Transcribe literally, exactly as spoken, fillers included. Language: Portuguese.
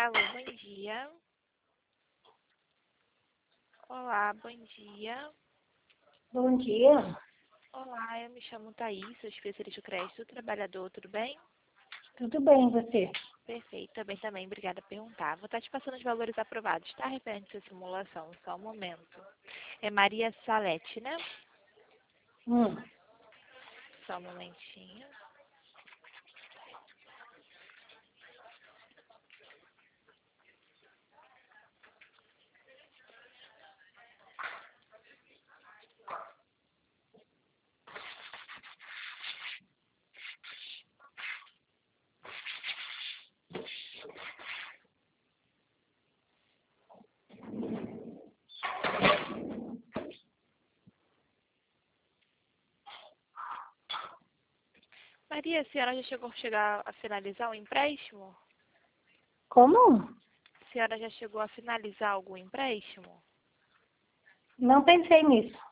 Alô, bom dia. Olá, bom dia. Bom dia. Olá, eu me chamo Thaís, sou especialista do crédito do trabalhador, tudo bem? Tudo bem, você? Perfeito, também, também, obrigada por perguntar. Vou estar te passando os valores aprovados, tá? Referente à simulação, só um momento. É Maria Salete, né? Hum. Só um momentinho. Maria, a senhora já chegou a chegar a finalizar o empréstimo? Como? A senhora já chegou a finalizar algum empréstimo? Não pensei nisso.